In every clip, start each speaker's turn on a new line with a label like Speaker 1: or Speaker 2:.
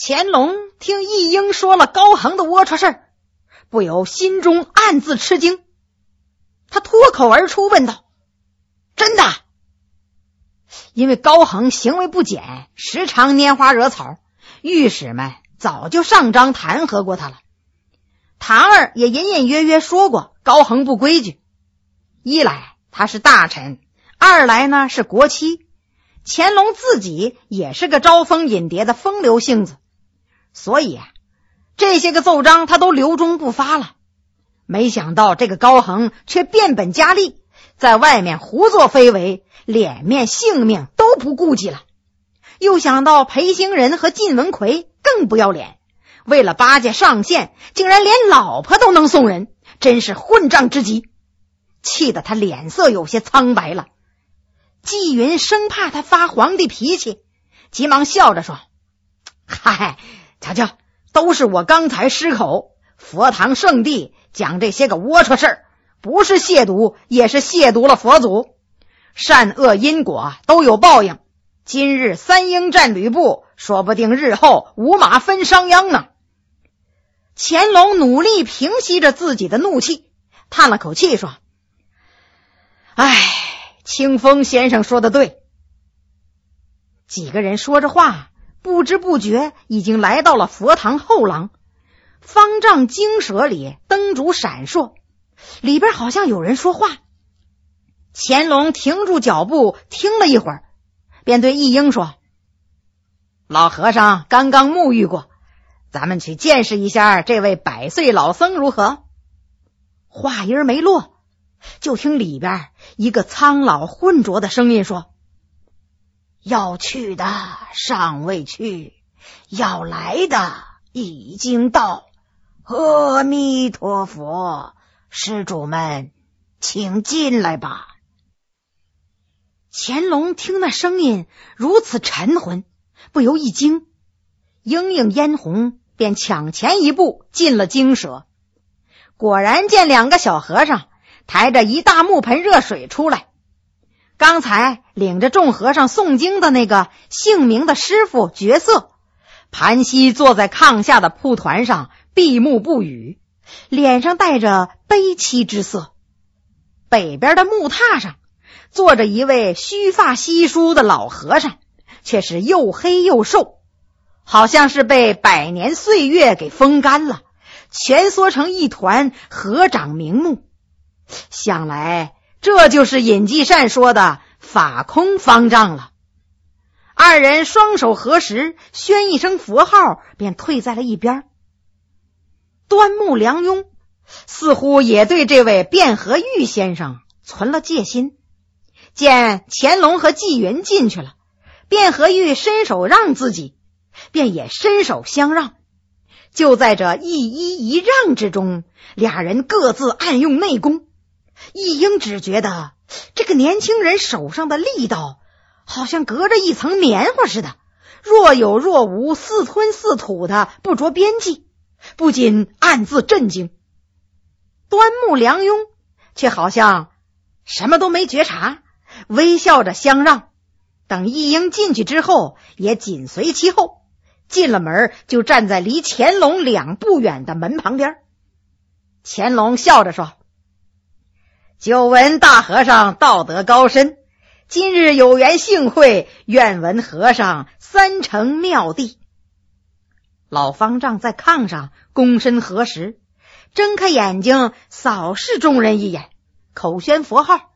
Speaker 1: 乾隆听义英说了高恒的龌龊事儿，不由心中暗自吃惊。他脱口而出问道：真的？因为高恒行为不检，时常拈花惹草，御史们早就上章弹劾过他了。堂儿也隐隐约约说过高恒不规矩，一来他是大臣，二来呢是国戚，乾隆自己也是个招蜂引蝶的风流性子，所以这些个奏章他都留中不发了。没想到这个高恒却变本加厉，在外面胡作非为，脸面性命都不顾及了。又想到裴兴仁和晋文奎更不要脸，为了巴结上线，竟然连老婆都能送人，真是混账之极，气得他脸色有些苍白了。纪云生怕他发皇帝脾气，急忙笑着说：嗨，瞧瞧，都是我刚才失口，佛堂圣地讲这些个龌龊事儿，不是亵渎也是亵渎了佛祖，善恶因果都有报应，今日三英战吕布，说不定日后五马分商鞅呢。乾隆努力平息着自己的怒气，叹了口气说：唉，清风先生说的对。几个人说着话，不知不觉已经来到了佛堂后廊。方丈精舍里灯烛闪烁，里边好像有人说话。乾隆停住脚步，听了一会儿，便对义英说：老和尚刚刚沐浴过，咱们去见识一下这位百岁老僧如何？话音没落，就听里边一个苍老浑浊的声音说：要去的尚未去，要来的已经到。阿弥陀佛，施主们请进来吧。乾隆听那声音如此沉浑，不由一惊，莺莺嫣红便抢前一步进了精舍。果然见两个小和尚抬着一大木盆热水出来，刚才领着众和尚诵经的那个姓名的师傅觉色，盘膝坐在炕下的蒲团上，闭目不语，脸上带着悲戚之色。北边的木榻上坐着一位须发稀疏的老和尚，却是又黑又瘦，好像是被百年岁月给风干了，蜷缩成一团，合掌瞑目。想来这就是尹继善说的法空方丈了。二人双手合十，宣一声佛号，便退在了一边。端木良庸似乎也对这位卞和玉先生存了戒心，见乾隆和纪云进去了，卞和玉伸手让自己，便也伸手相让。就在这一揖一让之中，俩人各自暗用内功。义英只觉得这个年轻人手上的力道好像隔着一层棉花似的，若有若无，似吞似吐的，不着边际，不禁暗自震惊。端木良庸却好像什么都没觉察，微笑着相让。等义英进去之后，也紧随其后，进了门就站在离乾隆2步远的门旁边。乾隆笑着说：久闻大和尚道德高深，今日有缘幸会，愿闻和尚三成妙谛。老方丈在炕上躬身合十，睁开眼睛扫视众人一眼，口宣佛号：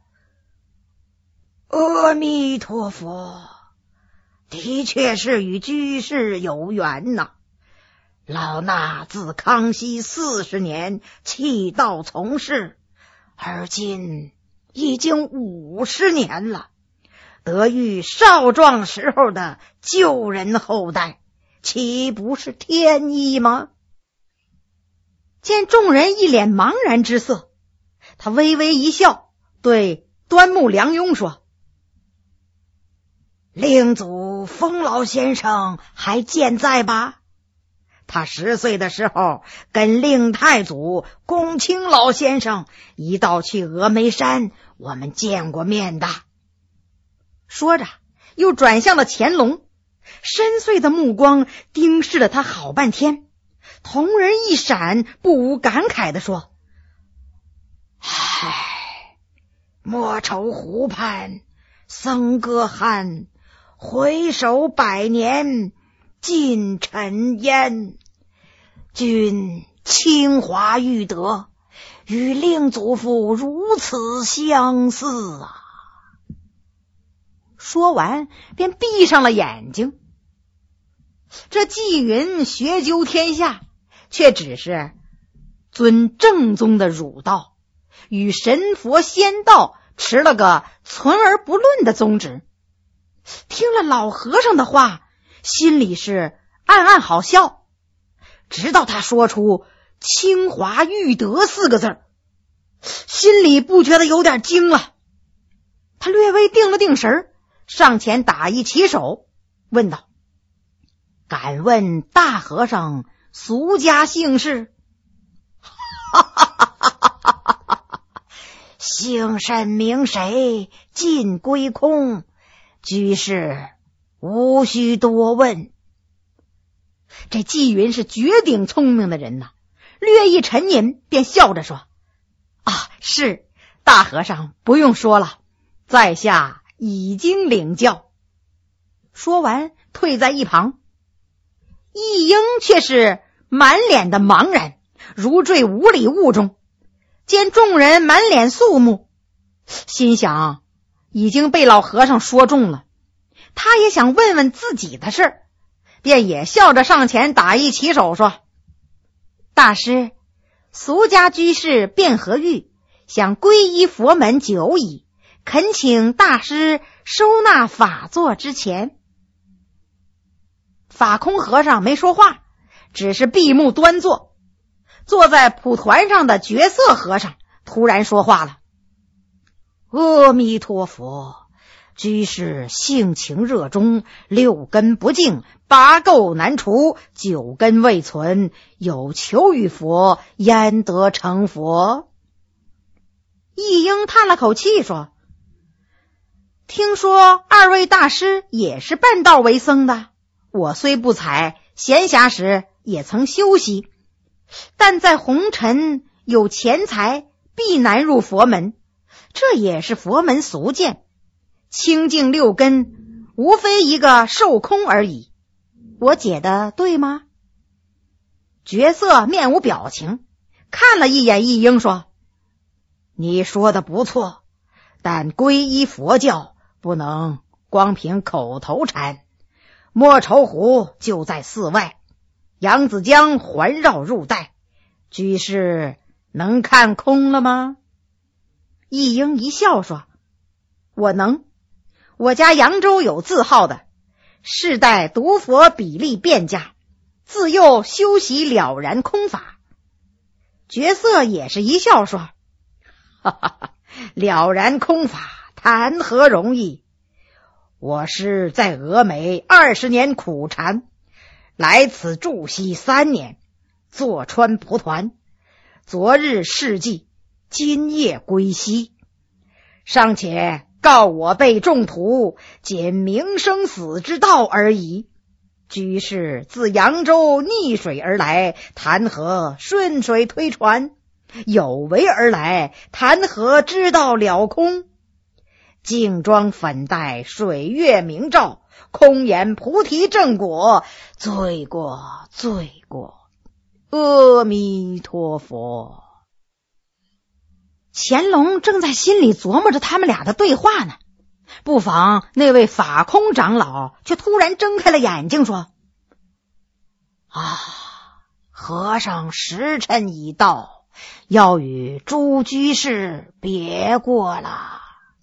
Speaker 1: 阿弥陀佛，的确是与居士有缘呐。老衲自康熙40年弃道从事，而今已经50年了，得遇少壮时候的旧人后代，岂不是天意吗？见众人一脸茫然之色，他微微一笑，对端木良庸说：令祖封老先生还健在吧？他10岁的时候跟令太祖恭清老先生一道去峨眉山，我们见过面的。说着又转向了乾隆， 深邃的目光盯视了他好半天，瞳仁一闪，不无感慨地说：唉，莫愁湖畔僧歌酣，回首百年尽尘烟。君清华玉德，与令祖父如此相似啊！说完便闭上了眼睛。这纪云学究天下，却只是尊正宗的儒道，与神佛仙道持了个存而不论的宗旨。听了老和尚的话，心里是暗暗好笑，直到他说出清华玉德4个字，心里不觉得有点惊了。他略微定了定神，上前打一起手，问道：敢问大和尚俗家姓氏？姓甚名谁，尽归空，居士无需多问。这纪云是绝顶聪明的人呐，略一沉吟，便笑着说：是，大和尚不用说了，在下已经领教。说完退在一旁。一英却是满脸的茫然，如坠无里雾中。见众人满脸肃穆，心想已经被老和尚说中了，他也想问问自己的事，便也笑着上前打一起手说：大师，俗家居士卞和玉想皈依佛门久矣，恳请大师收纳法座之前。法空和尚没说话，只是闭目端坐。坐在蒲团上的觉色和尚突然说话了：阿弥陀佛，居士性情热衷，6根不净，8垢难除，9根未存，有求于佛，焉得成佛？一英叹了口气说：听说2位大师也是半道为僧的，我虽不才，闲暇时也曾修习，但在红尘有钱财必难入佛门，这也是佛门俗见，清净6根无非一个受空而已，我解的对吗？觉色面无表情，看了一眼一英说：你说的不错，但皈依佛教不能光凭口头禅，莫愁湖就在寺外，扬子江环绕入带，居士能看空了吗？一英一笑说：我能，我家扬州有字号的，世代读佛比例遍家，自幼修习了然空法。觉色也是一笑说：了然空法谈何容易，我是在峨眉20年苦禅，来此住息3年，坐穿蒲团，昨日事迹，今夜归西，尚且告我被众徒，仅明生死之道而已。居士自扬州逆水而来，谈何顺水推船？有为而来，谈何知道了空？净装粉黛，水月明照，空言菩提正果，罪过罪过，阿弥陀佛。乾隆正在心里琢磨着他们俩的对话呢，不妨那位法空长老却突然睁开了眼睛说：和尚时辰已到，要与诸居士别过了。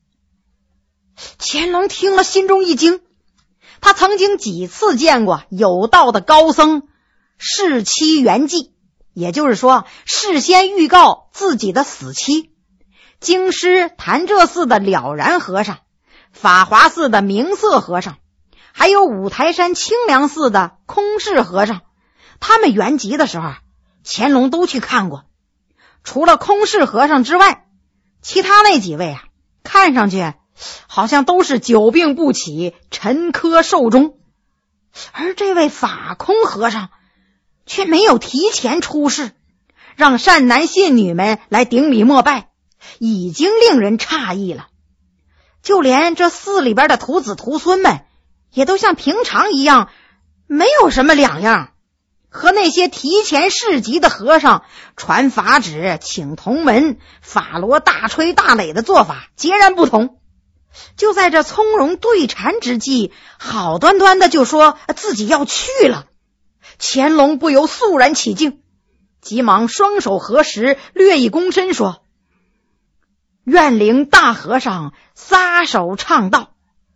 Speaker 1: 乾隆听了心中一惊，他曾经几次见过有道的高僧事期圆寂，也就是说事先预告自己的死期。京师潭柘寺的了然和尚，法华寺的明色和尚，还有五台山清凉寺的空士和尚，他们圆寂的时候，乾隆都去看过。除了空士和尚之外，其他那几位看上去好像都是久病不起，沉疴寿终。 而这位法空和尚却没有提前出世，让善男信女们来顶礼膜拜，已经令人诧异了。就连这寺里边的徒子徒孙们也都像平常一样，没有什么两样，和那些提前市集的和尚传法旨请同门法罗大吹大擂的做法截然不同。就在这从容对禅之际，好端端的就说自己要去了。乾隆不由肃然起敬，急忙双手合十，略一躬身说：愿领大和尚撒手唱道。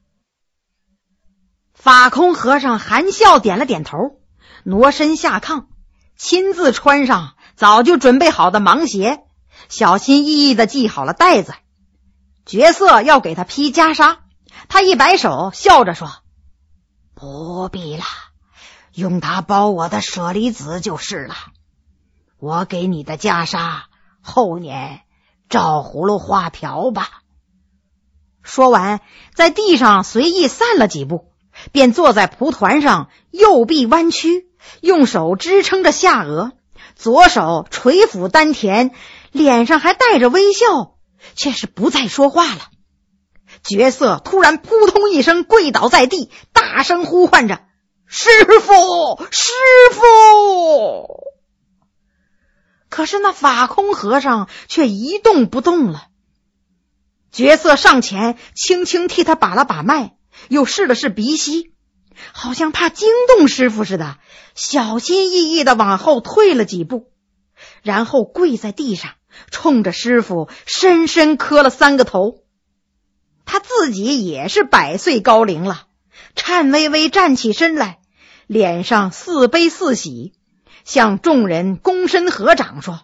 Speaker 1: 法空和尚含笑点了点头，挪身下炕，亲自穿上早就准备好的芒鞋，小心翼翼地系好了带子。角色要给他披袈裟，他一摆手，笑着说：不必了，用它包我的舍利子就是了。我给你的袈裟，后年照葫芦画瓢吧。说完，在地上随意散了几步，便坐在蒲团上，右臂弯曲，用手支撑着下颚，左手捶抚丹田，脸上还带着微笑，却是不再说话了。角色突然扑通一声跪倒在地，大声呼唤着：师父，师父！可是那法空和尚却一动不动了。角色上前轻轻替他把了把脉，又试了试鼻息，好像怕惊动师父似的，小心翼翼地往后退了几步，然后跪在地上，冲着师父深深磕了3个头。他自己也是100岁高龄了，颤巍巍站起身来，脸上似悲似喜，向众人躬身合掌说：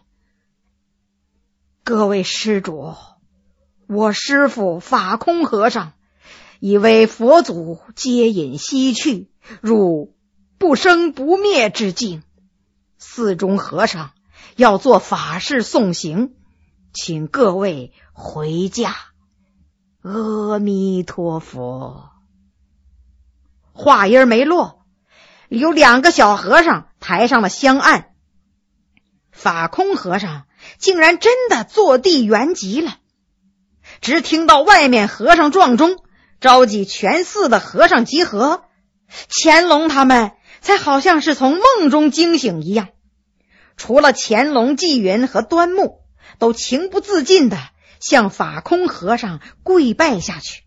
Speaker 1: 各位施主，我师父法空和尚已为佛祖接引西去，入不生不灭之境，寺中和尚要做法事送行，请各位回家。阿弥陀佛。话音没落，有2个小和尚抬上了香案，法空和尚竟然真的坐地圆寂了。只听到外面和尚撞钟，召集全寺的和尚集合，乾隆他们才好像是从梦中惊醒一样，除了乾隆、纪云和端木，都情不自禁地向法空和尚跪拜下去。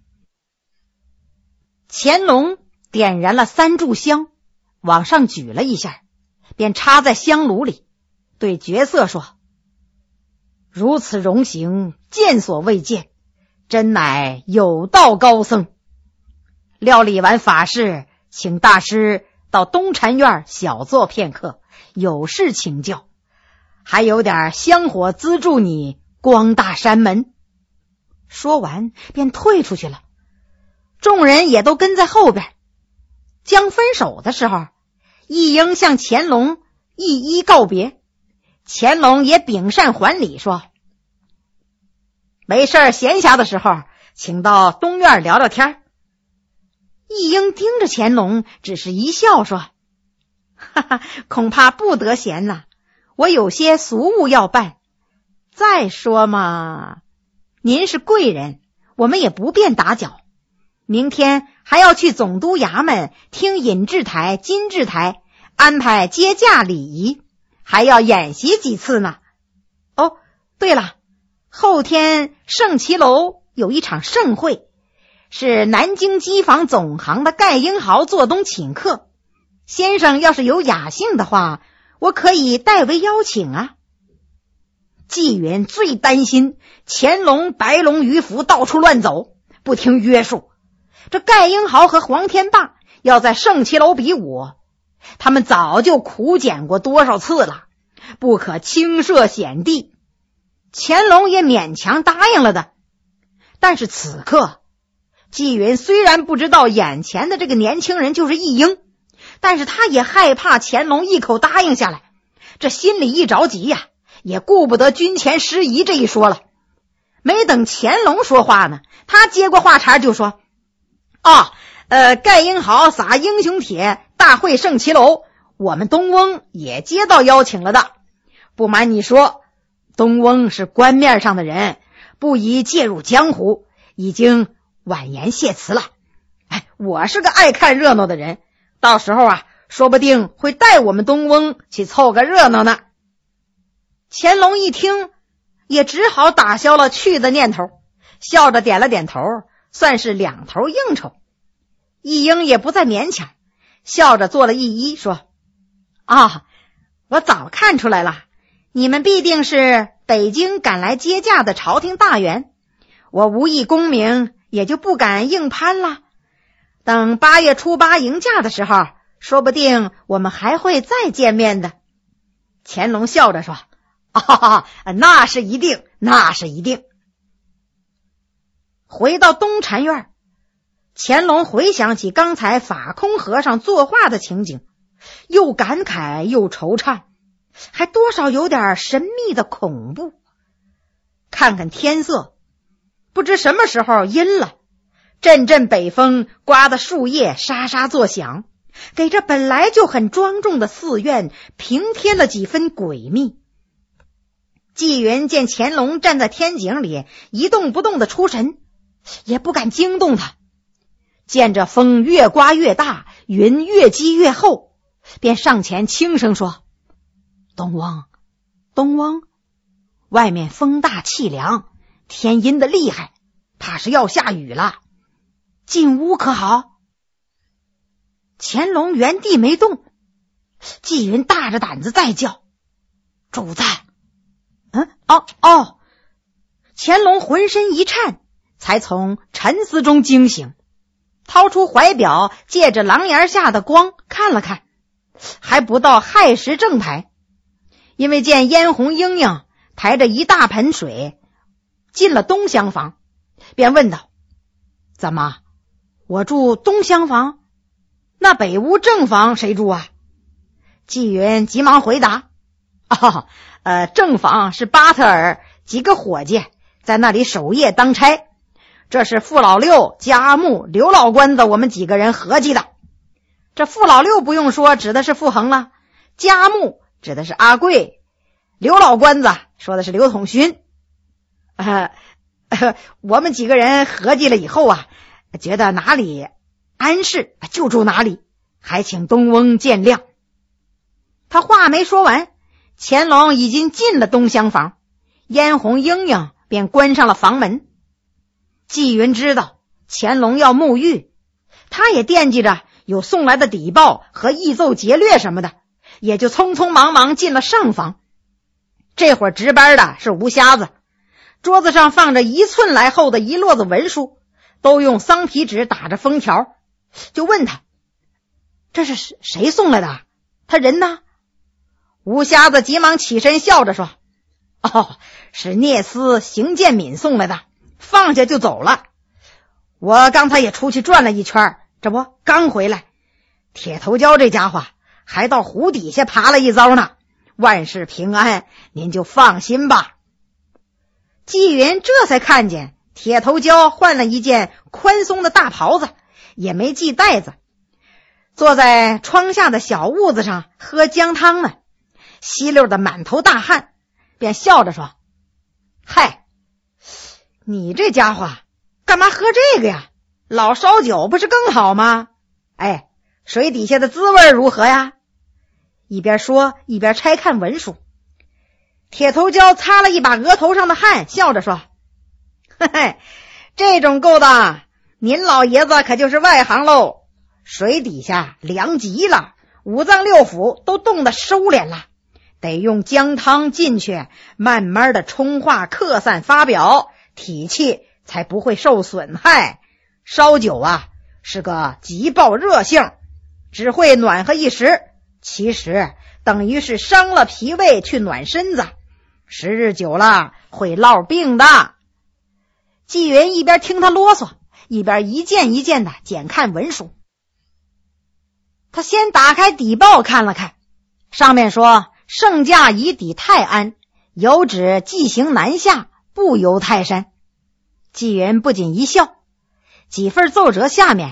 Speaker 1: 乾隆点燃了3炷香，往上举了一下，便插在香炉里，对角色说：如此荣行，见所未见，真乃有道高僧。料理完法事，请大师到东禅院小坐片刻，有事请教，还有点香火资助你光大山门。说完便退出去了，众人也都跟在后边。将分手的时候，一应向乾隆一一告别，乾隆也秉善还礼说：没事闲暇的时候，请到东院聊聊天。一应盯着乾隆，只是一笑说：哈哈，恐怕不得闲呐，我有些俗务要办。再说嘛，您是贵人，我们也不便打搅。明天还要去总督衙门听尹制台、金制台安排接驾礼仪，还要演习几次呢。哦，对了，后天圣骑楼有一场盛会，是南京机房总行的盖英豪做东请客，先生要是有雅兴的话，我可以代为邀请啊。纪云最担心乾隆白龙鱼服到处乱走，不听约束。这盖英豪和黄天霸要在圣骑楼比武，他们早就苦检过多少次了，不可轻涉险地。乾隆也勉强答应了的。但是此刻，纪云虽然不知道眼前的这个年轻人就是一英，但是他也害怕乾隆一口答应下来，这心里一着急呀，也顾不得军前失仪这一说了。没等乾隆说话呢，他接过话茬就说：盖英豪撒英雄帖， 大会盛齐楼，我们东翁也接到邀请了的。不瞒你说，东翁是官面上的人，不宜介入江湖，已经婉言谢辞了。我是个爱看热闹的人，到时候啊，说不定会带我们东翁去凑个热闹呢。乾隆一听，也只好打消了去的念头，笑着点了点头，算是两头应酬。一英也不再勉强，笑着做了一揖，说：我早看出来了，你们必定是北京赶来接驾的朝廷大员，我无意功名，也就不敢硬攀了。等8月初8迎驾的时候，说不定我们还会再见面的。乾隆笑着说：那是一定，那是一定。回到东禅院，乾隆回想起刚才法空和尚作画的情景，又感慨又惆怅，还多少有点神秘的恐怖。看看天色，不知什么时候阴了，阵阵北风刮得树叶沙沙作响，给这本来就很庄重的寺院平添了几分诡秘。纪云见乾隆站在天井里一动不动的出神，也不敢惊动他，见着风越刮越大，云越积越厚，便上前轻声说：东翁，东翁，外面风大气凉，天阴得厉害，怕是要下雨了，进屋可好？乾隆原地没动，纪云大着胆子再叫：主子！乾隆浑身一颤，才从沉思中惊醒，掏出怀表，借着廊檐下的光看了看，还不到亥时正台，因为见嫣红莺莺抬着一大盆水进了东厢房，便问道：怎么，我住东厢房，那北屋正房谁住啊？纪云急忙回答：正房是巴特尔几个伙计在那里守夜当差，这是傅老六、家阿木、刘老官子我们几个人合计的。这傅老六不用说，指的是傅恒了；家阿木指的是阿贵；刘老官子说的是刘统勋。我们几个人合计了以后啊，觉得哪里安适就住哪里，还请东翁见谅。他话没说完，乾隆已经进了东厢房，嫣红莺莺便关上了房门。纪云知道乾隆要沐浴，他也惦记着有送来的底报和议奏节略什么的，也就匆匆忙忙进了上房。这会儿值班的是吴瞎子，桌子上放着1寸来厚的一摞子文书，都用桑皮纸打着封条，就问他：这是谁送来的？他人呢？吴瞎子急忙起身笑着说：是聂司邢建敏送来的，放下就走了。我刚才也出去转了一圈，这不刚回来，铁头蛟这家伙还到湖底下爬了一遭呢，万事平安，您就放心吧。纪云这才看见铁头蛟换了一件宽松的大袍子，也没系带子，坐在窗下的小屋子上喝姜汤呢，稀溜的满头大汗，便笑着说：嗨，你这家伙干嘛喝这个呀？老烧酒不是更好吗？水底下的滋味如何呀？一边说一边拆看文书。铁头蛟擦了一把额头上的汗，笑着说：这种勾当，您老爷子可就是外行喽。水底下凉极了，5脏6腑都冻得收敛了，得用姜汤进去，慢慢的冲化克散发表，体气才不会受损害。烧酒啊，是个急暴热性，只会暖和一时，其实等于是伤了脾胃去暖身子，时日久了会落病的。纪云一边听他啰嗦，一边一件一件的检看文书。他先打开底报看了看，上面说圣驾已抵泰安，有旨纪行南下，不游泰山。纪云不仅一笑，几份奏折下面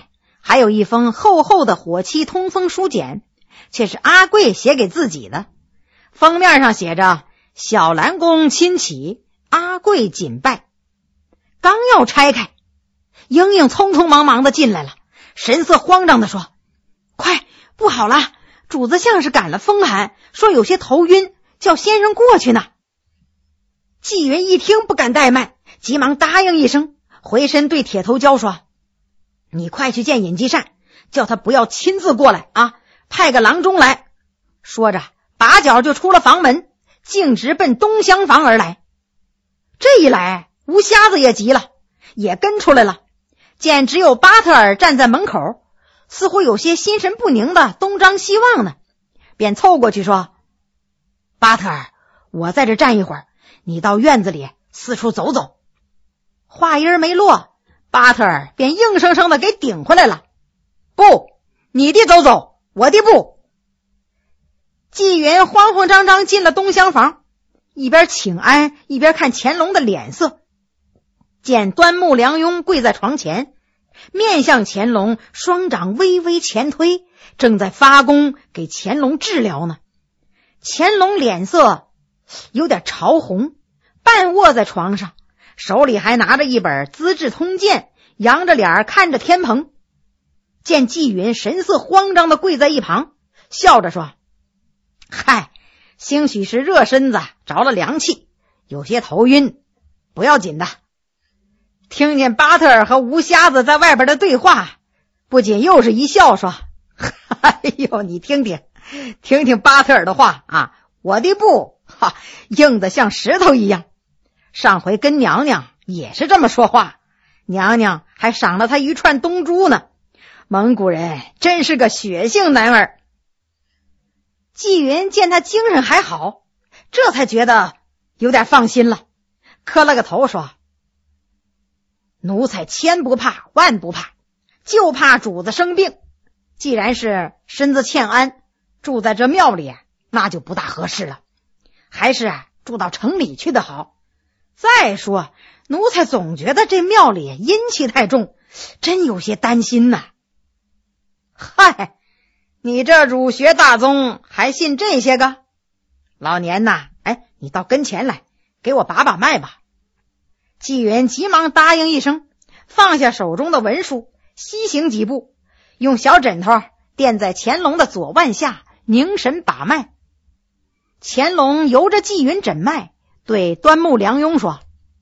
Speaker 1: 还有一封厚厚的火漆通风书简，却是阿贵写给自己的。封面上写着小兰公亲启，阿贵谨拜。刚要拆开，英英匆匆忙忙的进来了，神色慌张的说：快，不好了，主子像是赶了风寒，说有些头晕，叫先生过去呢。纪云一听不敢怠慢，急忙答应一声，回身对铁头蛟说：你快去见尹继善，叫他不要亲自过来啊，派个郎中来。说着拔脚就出了房门，径直奔东厢房而来。这一来，吴瞎子也急了，也跟出来了，见只有巴特尔站在门口，似乎有些心神不宁的东张西望呢，便凑过去说：巴特尔，我在这站一会儿，你到院子里四处走走。话音没落，巴特尔便硬生生的给顶回来了：不，你的走走，我的不。纪云慌慌张张进了东厢房，一边请安一边看乾隆的脸色。见端木良庸跪在床前，面向乾隆，双掌微微前推，正在发功给乾隆治疗呢。乾隆脸色有点潮红，半卧在床上，手里还拿着一本《资治通鉴》，扬着脸看着天棚。见纪云神色慌张的跪在一旁，笑着说：嗨，兴许是热身子着了凉气，有些头晕，不要紧的。听见巴特尔和吴瞎子在外边的对话，不仅又是一笑说：哎呦，你听听巴特尔的话啊，我的不硬得像石头一样。上回跟娘娘也是这么说话，娘娘还赏了他一串东珠呢。蒙古人真是个血性男儿。纪云见他精神还好，这才觉得有点放心了，磕了个头说：奴才千不怕万不怕，就怕主子生病。既然是身子欠安，住在这庙里那就不大合适了，还是住到城里去的好。再说奴才总觉得这庙里阴气太重，真有些担心呐。嗨，你这儒学大宗还信这些个？老年呐，你到跟前来，给我把把脉吧。纪云急忙答应一声，放下手中的文书，西行几步，用小枕头垫在乾隆的左腕下，凝神把脉。乾隆由着纪云诊脉，对端木良庸说：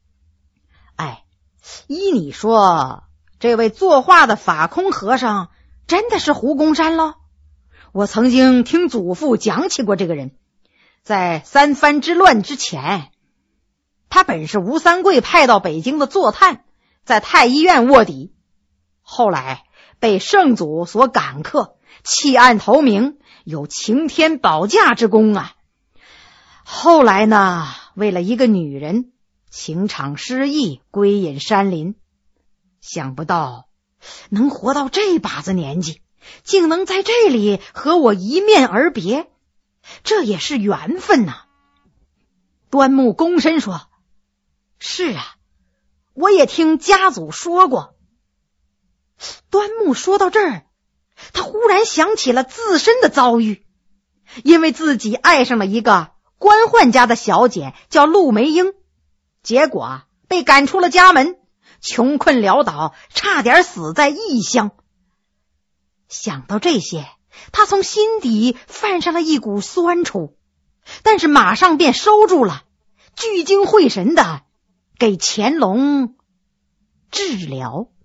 Speaker 1: 依你说，这位作画的法空和尚真的是胡公山喽？我曾经听祖父讲起过这个人，在三藩之乱之前，他本是吴三桂派到北京的坐探，在太医院卧底，后来被圣祖所感刻，弃暗投明，有擎天保驾之功啊。后来呢，为了一个女人，情场失意，归隐山林。想不到能活到这把子年纪，竟能在这里和我一面而别，这也是缘分呐。端木躬身说：是啊，我也听家祖说过。端木说到这儿，他忽然想起了自身的遭遇，因为自己爱上了一个官宦家的小姐叫陆梅英，结果被赶出了家门，穷困潦倒，差点死在异乡。想到这些，他从心底泛上了一股酸楚，但是马上便收住了，聚精会神的给乾隆治疗。